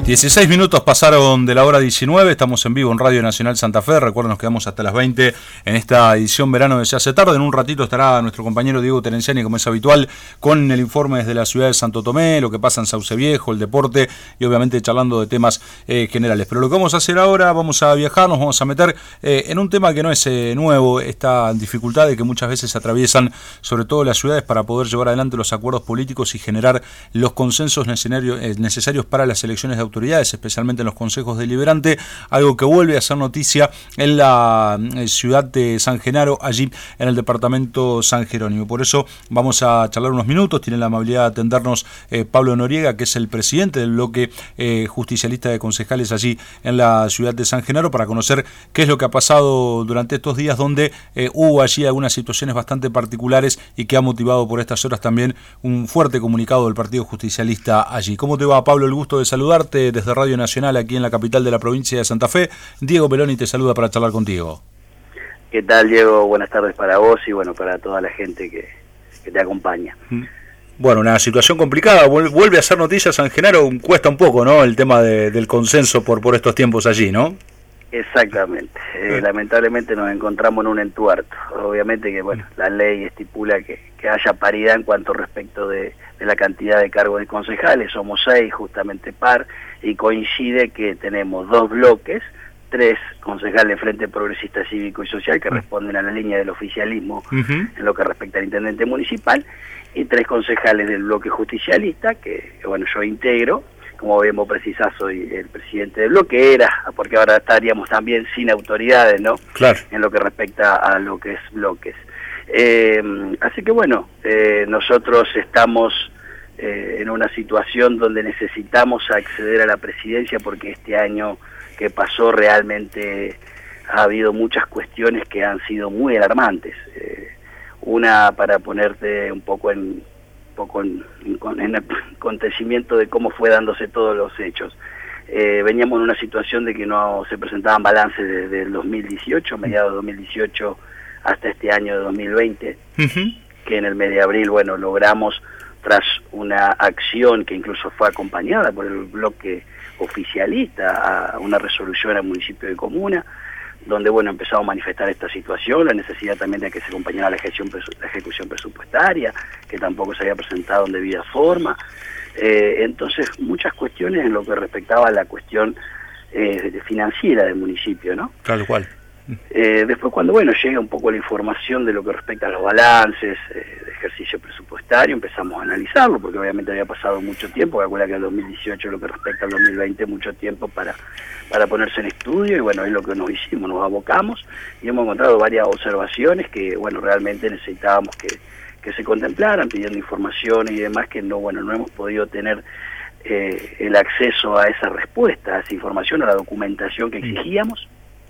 16 minutos pasaron de la hora 19, estamos en vivo en Radio Nacional Santa Fe. Recuerden, nos quedamos hasta las 20 en esta edición verano de Se hace tarde. En un ratito estará nuestro compañero Diego Terenciani, como es habitual, con el informe desde la ciudad de Santo Tomé, lo que pasa en Sauce Viejo, el deporte y obviamente charlando de temas generales. Pero lo que vamos a hacer ahora, vamos a viajar, nos vamos a meter en un tema que no es nuevo, esta dificultad de que muchas veces atraviesan sobre todo las ciudades para poder llevar adelante los acuerdos políticos y generar los consensos necesarios para las elecciones de autoridades, especialmente en los consejos deliberantes, algo que vuelve a ser noticia en la ciudad de San Genaro, allí en el departamento San Jerónimo. Por eso vamos a charlar unos minutos. Tiene la amabilidad de atendernos Pablo Noriega, que es el presidente del bloque justicialista de concejales allí en la ciudad de San Genaro, para conocer qué es lo que ha pasado durante estos días, donde hubo allí algunas situaciones bastante particulares y que ha motivado por estas horas también un fuerte comunicado del Partido Justicialista allí. ¿Cómo te va, Pablo? El gusto de saludarte desde Radio Nacional aquí en la capital de la provincia de Santa Fe. Diego Peloni te saluda para charlar contigo. ¿Qué tal, Diego? Buenas tardes para vos y bueno, para toda la gente que te acompaña. Bueno, una situación complicada, vuelve a ser noticia San Genaro, cuesta un poco, ¿no?, el tema del consenso por estos tiempos allí, ¿no? Exactamente, lamentablemente nos encontramos en un entuerto. Obviamente que bueno, la ley estipula que haya paridad en cuanto respecto de la cantidad de cargos de concejales, somos 6 justamente par, y coincide que tenemos 2 bloques, 3 concejales Frente Progresista Cívico y Social que responden a la línea del oficialismo en lo que respecta al intendente municipal, y 3 concejales del bloque justicialista que bueno, yo integro. Como bien vos precisás, soy el presidente del bloque, porque ahora estaríamos también sin autoridades, ¿no? Claro. En lo que respecta a lo que es bloques. Así que bueno, nosotros estamos en una situación donde necesitamos acceder a la presidencia, porque este año que pasó realmente ha habido muchas cuestiones que han sido muy alarmantes. Una, para ponerte un poco en el acontecimiento de cómo fue dándose todos los hechos. Veníamos en una situación de que no se presentaban balances desde el 2018, mediados de 2018 hasta este año de 2020, que en el mes de abril, bueno, logramos, tras una acción que incluso fue acompañada por el bloque oficialista, a una resolución al municipio de Comuna, donde bueno, empezamos a manifestar esta situación, la necesidad también de que se acompañara la ejecución presupuestaria, que tampoco se había presentado en debida forma. Entonces, muchas cuestiones en lo que respectaba a la cuestión financiera del municipio, ¿no? Tal cual. Después, cuando bueno, llega un poco la información de lo que respecta a los balances de ejercicio presupuestario, empezamos a analizarlo, porque obviamente había pasado mucho tiempo, calcula que el 2018, lo que respecta al 2020, mucho tiempo para ponerse en estudio, y bueno, es lo que nos hicimos, nos abocamos, y hemos encontrado varias observaciones que, bueno, realmente necesitábamos que se contemplaran, pidiendo informaciones y demás, que no hemos podido tener el acceso a esa respuesta, a esa información, a la documentación que exigíamos.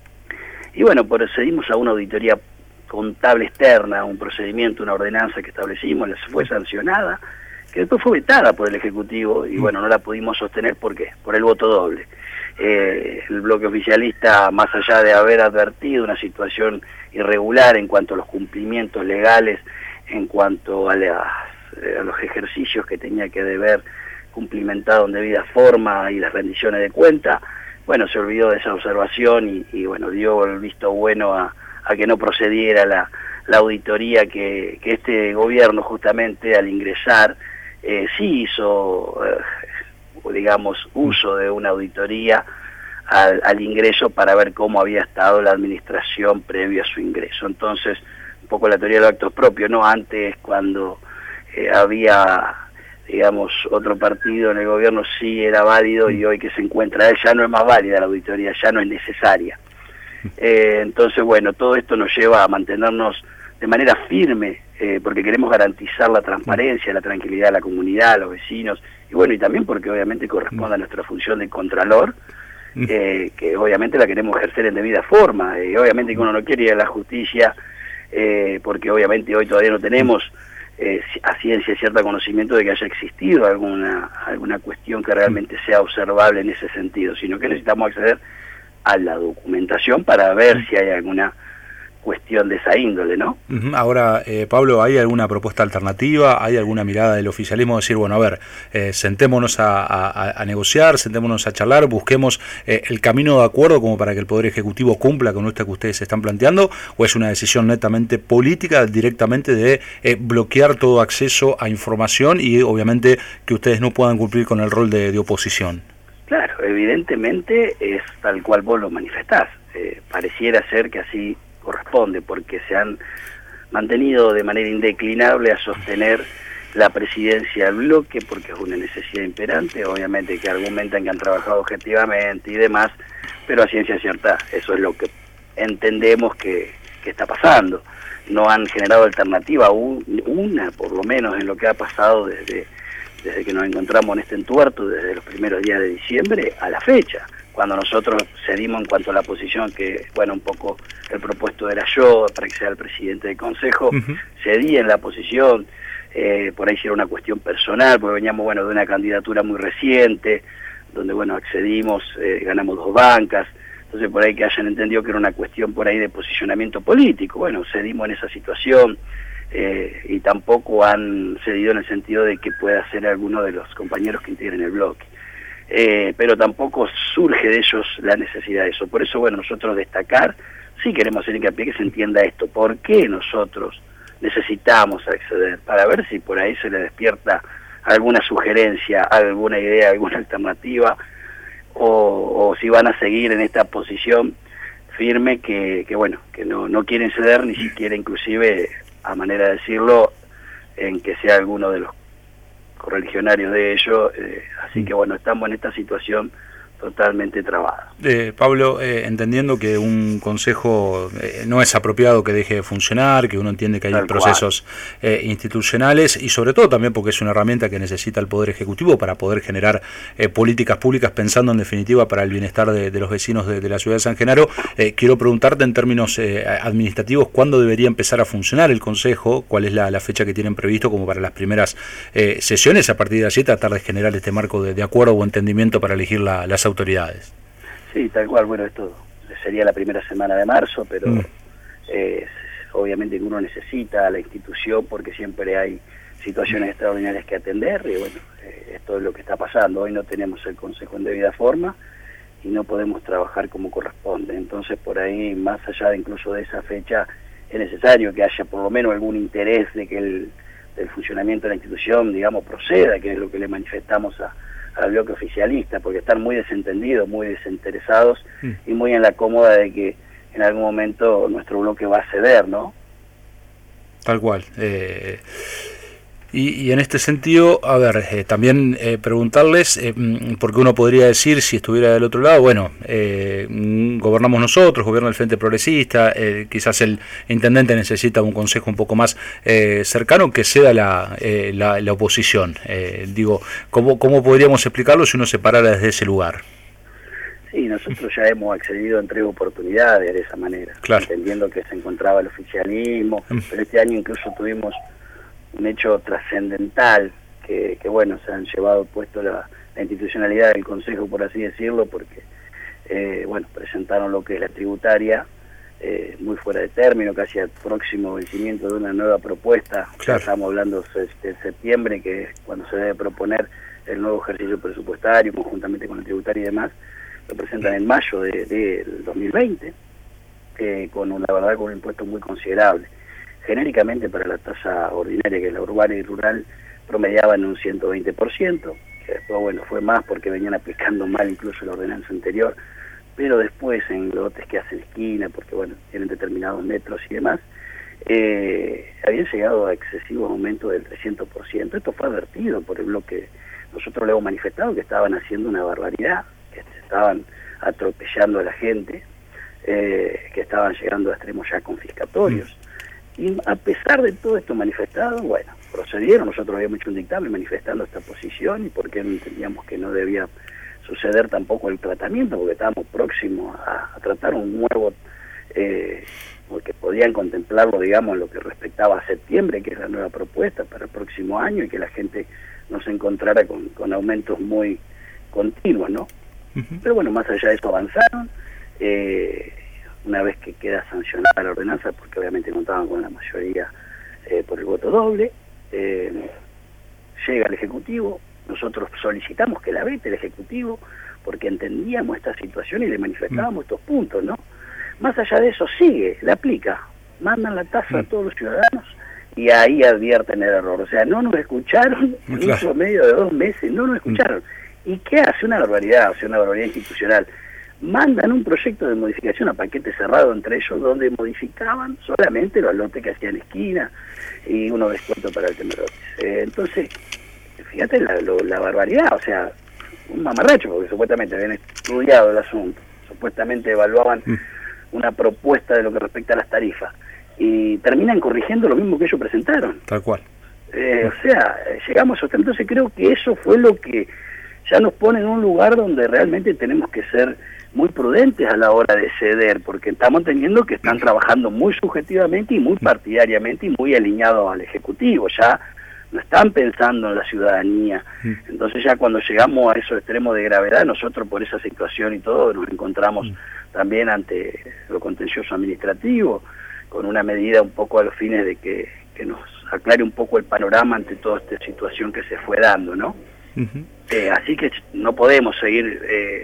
Y bueno, procedimos a una auditoría contable externa, un procedimiento, una ordenanza que establecimos, fue sancionada, que después fue vetada por el Ejecutivo, y bueno, no la pudimos sostener. ¿Por qué? Por el voto doble. El bloque oficialista, más allá de haber advertido una situación irregular en cuanto a los cumplimientos legales, en cuanto a los ejercicios que tenía que deber cumplimentado en debida forma y las rendiciones de cuenta, bueno, se olvidó de esa observación y bueno, dio el visto bueno a que no procediera la auditoría que este gobierno, justamente al ingresar, sí hizo, digamos, uso de una auditoría al ingreso para ver cómo había estado la administración previo a su ingreso. Entonces, un poco la teoría de los actos propios, ¿no? Antes, cuando había, digamos, otro partido en el gobierno, sí era válido, y hoy que se encuentra él ya no es más válida la auditoría, ya no es necesaria. Entonces, bueno, todo esto nos lleva a mantenernos de manera firme, porque queremos garantizar la transparencia, la tranquilidad de la comunidad, a los vecinos, y bueno, y también porque obviamente corresponde a nuestra función de contralor, que obviamente la queremos ejercer en debida forma, y obviamente que uno no quiere ir a la justicia, porque obviamente hoy todavía no tenemos a ciencia cierta conocimiento de que haya existido alguna cuestión que realmente sea observable en ese sentido, sino que necesitamos acceder a la documentación para ver si hay alguna cuestión de esa índole, ¿no? Ahora, Pablo, ¿hay alguna propuesta alternativa? ¿Hay alguna mirada del oficialismo? Decir, bueno, a ver, sentémonos a negociar, sentémonos a charlar, busquemos el camino de acuerdo como para que el Poder Ejecutivo cumpla con esto que ustedes están planteando, ¿o es una decisión netamente política, directamente de bloquear todo acceso a información y obviamente que ustedes no puedan cumplir con el rol de oposición? Claro, evidentemente es tal cual vos lo manifestás. Pareciera ser que así corresponde, porque se han mantenido de manera indeclinable a sostener la presidencia del bloque, porque es una necesidad imperante, obviamente que argumentan que han trabajado objetivamente y demás, pero a ciencia cierta eso es lo que entendemos que está pasando. No han generado alternativa, una por lo menos en lo que ha pasado desde que nos encontramos en este entuerto, desde los primeros días de diciembre a la fecha, cuando nosotros cedimos en cuanto a la posición que, bueno, un poco el propuesto era yo, para que sea el presidente del Consejo, cedí en la posición, por ahí sí era una cuestión personal, porque veníamos, bueno, de una candidatura muy reciente, donde, bueno, accedimos, ganamos 2 bancas, entonces por ahí que hayan entendido que era una cuestión por ahí de posicionamiento político, bueno, cedimos en esa situación, y tampoco han cedido en el sentido de que pueda ser alguno de los compañeros que integren el bloque. Pero tampoco surge de ellos la necesidad de eso. Por eso, bueno, nosotros destacar, sí queremos hacer hincapié que se entienda esto, por qué nosotros necesitamos acceder, para ver si por ahí se le despierta alguna sugerencia, alguna idea, alguna alternativa, o si van a seguir en esta posición firme que bueno, que no quieren ceder, ni siquiera inclusive, a manera de decirlo, en que sea alguno de los correligionarios de ellos, así que bueno, estamos en esta situación totalmente trabada. Pablo, entendiendo que un consejo no es apropiado que deje de funcionar, que uno entiende que hay procesos institucionales y sobre todo también porque es una herramienta que necesita el Poder Ejecutivo para poder generar políticas públicas pensando en definitiva para el bienestar de los vecinos de la ciudad de San Genaro, quiero preguntarte en términos administrativos cuándo debería empezar a funcionar el consejo, cuál es la fecha que tienen previsto como para las primeras sesiones, a partir de allí tratar de generar este marco de acuerdo o entendimiento para elegir las autoridades. Sí, tal cual, bueno, esto sería la primera semana de marzo, pero obviamente que uno necesita a la institución porque siempre hay situaciones extraordinarias que atender y bueno, esto es lo que está pasando. Hoy no tenemos el consejo en debida forma y no podemos trabajar como corresponde, entonces por ahí, más allá de incluso de esa fecha, es necesario que haya por lo menos algún interés de que el funcionamiento de la institución, digamos, proceda, que es lo que le manifestamos al bloque oficialista, porque están muy desentendidos, muy desinteresados y muy en la cómoda de que en algún momento nuestro bloque va a ceder, ¿no? Tal cual. Y en este sentido, a ver, también preguntarles, porque uno podría decir, si estuviera del otro lado, bueno, gobernamos nosotros, gobierna el Frente Progresista, quizás el intendente necesita un consejo un poco más cercano que ceda la oposición. Digo, ¿cómo podríamos explicarlo si uno se parara desde ese lugar? Sí, nosotros ya hemos accedido en 3 oportunidades de esa manera, claro, entendiendo que se encontraba el oficialismo, pero este año incluso tuvimos un hecho trascendental que bueno, se han llevado puesto la institucionalidad del Consejo, por así decirlo, porque bueno, presentaron lo que es la tributaria, muy fuera de término, casi al próximo vencimiento de una nueva propuesta. Claro. Estamos hablando de septiembre, que es cuando se debe proponer el nuevo ejercicio presupuestario, conjuntamente con la tributaria y demás. Lo presentan en mayo del 2020, con una verdad con un impuesto muy considerable. Genéricamente para la tasa ordinaria, que es la urbana y rural, promediaba en un 120%, que después, bueno, fue más porque venían aplicando mal incluso la ordenanza anterior, pero después en lotes que hacen esquina, porque, bueno, tienen determinados metros y demás, habían llegado a excesivos aumentos del 300%. Esto fue advertido por el bloque. Nosotros le hemos manifestado que estaban haciendo una barbaridad, que se estaban atropellando a la gente, que estaban llegando a extremos ya confiscatorios. Y a pesar de todo esto manifestado, bueno, procedieron. Nosotros habíamos hecho un dictamen manifestando esta posición y porque entendíamos que no debía suceder tampoco el tratamiento, porque estábamos próximos a tratar un nuevo, porque podían contemplarlo, digamos, en lo que respectaba a septiembre, que es la nueva propuesta para el próximo año, y que la gente no se encontrara con aumentos muy continuos, ¿no? Pero bueno, más allá de eso avanzaron, una vez que queda sancionada la ordenanza, porque obviamente contaban con la mayoría por el voto doble, llega el Ejecutivo, nosotros solicitamos que la vete el Ejecutivo, porque entendíamos esta situación y le manifestábamos estos puntos, ¿no? Más allá de eso, sigue, la aplica, mandan la tasa a todos los ciudadanos y ahí advierten el error. O sea, no nos escucharon en un promedio de 2 meses, no nos escucharon. ¿Y qué hace? Una barbaridad, o sea, una barbaridad institucional. Mandan un proyecto de modificación a paquete cerrado entre ellos, donde modificaban solamente los lotes que hacían esquina y unos descuentos para el Temerotes. Entonces, fíjate la barbaridad, o sea, un mamarracho, porque supuestamente habían estudiado el asunto, supuestamente evaluaban una propuesta de lo que respecta a las tarifas, y terminan corrigiendo lo mismo que ellos presentaron. Tal cual. O sea, llegamos a eso. Entonces creo que eso fue lo que ya nos pone en un lugar donde realmente tenemos que ser muy prudentes a la hora de ceder, porque estamos entendiendo que están trabajando muy subjetivamente y muy partidariamente y muy alineados al Ejecutivo, ya no están pensando en la ciudadanía. Entonces ya cuando llegamos a esos extremos de gravedad, nosotros por esa situación y todo nos encontramos también ante lo contencioso administrativo, con una medida un poco a los fines de que nos aclare un poco el panorama ante toda esta situación que se fue dando, ¿no? Así que no podemos seguir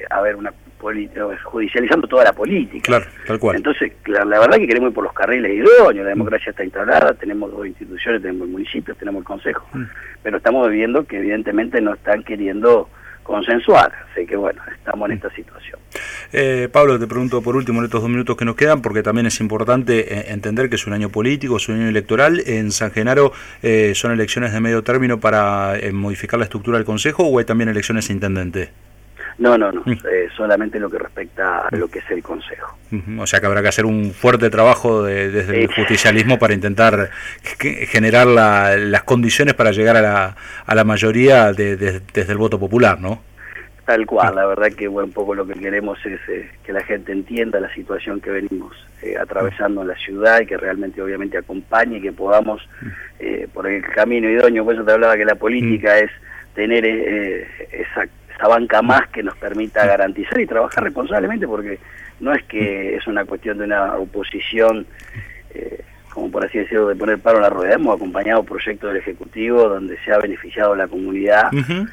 judicializando toda la política. Claro, tal cual. Entonces, la verdad que queremos ir por los carriles idóneos, la democracia está instalada, tenemos 2 instituciones, tenemos el municipio, tenemos el consejo, pero estamos viendo que evidentemente no están queriendo consensuar, así que bueno, estamos en esta situación. Pablo, te pregunto por último en estos 2 minutos que nos quedan, porque también es importante entender que es un año político, es un año electoral. ¿En San Genaro son elecciones de medio término para modificar la estructura del Consejo o hay también elecciones de intendente? No, solamente lo que respecta a lo que es el Consejo. O sea que habrá que hacer un fuerte trabajo desde el justicialismo para intentar generar las condiciones para llegar a la mayoría desde el voto popular, ¿no? Tal cual, la verdad que un poco lo que queremos es que la gente entienda la situación que venimos atravesando en la ciudad y que realmente obviamente acompañe y que podamos por el camino idóneo. Por eso te hablaba que la política es tener esa banca más que nos permita garantizar y trabajar responsablemente, porque no es que es una cuestión de una oposición como por así decirlo, de poner paro en la rueda. Hemos acompañado proyectos del Ejecutivo donde se ha beneficiado la comunidad,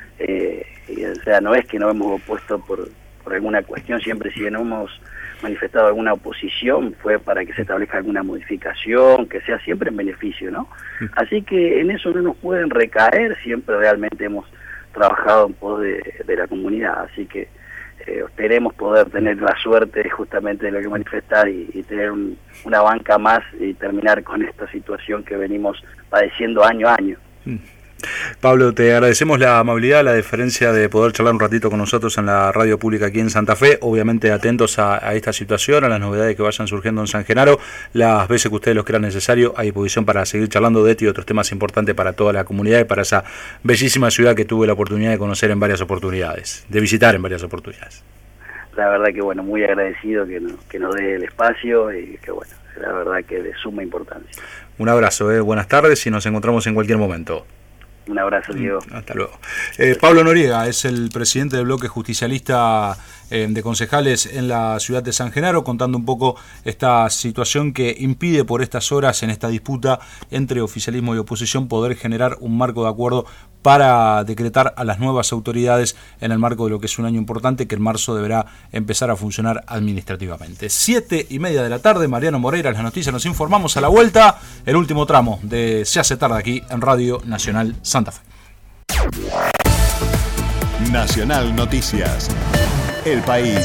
y, o sea, no es que nos hemos opuesto por alguna cuestión, siempre si no hemos manifestado alguna oposición fue para que se establezca alguna modificación, que sea siempre en beneficio, ¿no? Así que en eso no nos pueden recaer, siempre realmente hemos trabajado en pos de la comunidad, así que esperemos poder tener la suerte justamente de lo que manifestar y tener una banca más y terminar con esta situación que venimos padeciendo año a año. Pablo, te agradecemos la amabilidad, la deferencia de poder charlar un ratito con nosotros en la radio pública aquí en Santa Fe, obviamente atentos a esta situación, a las novedades que vayan surgiendo en San Genaro. Las veces que ustedes lo crean necesario, hay disposición para seguir charlando de este y otros temas importantes para toda la comunidad y para esa bellísima ciudad que tuve la oportunidad de conocer en varias oportunidades, de visitar en varias oportunidades. La verdad que bueno, muy agradecido que nos dé el espacio y que bueno, la verdad que de suma importancia. Un abrazo, buenas tardes y nos encontramos en cualquier momento. Un abrazo, Diego. Hasta luego. Pablo Noriega es el presidente del bloque justicialista de concejales en la ciudad de San Genaro, contando un poco esta situación que impide por estas horas en esta disputa entre oficialismo y oposición poder generar un marco de acuerdo para decretar a las nuevas autoridades en el marco de lo que es un año importante que en marzo deberá empezar a funcionar administrativamente. 7:30 de la tarde, Mariano Moreira, las noticias, nos informamos a la vuelta, el último tramo de Se hace tarde aquí en Radio Nacional Santa Fe. Nacional Noticias. El país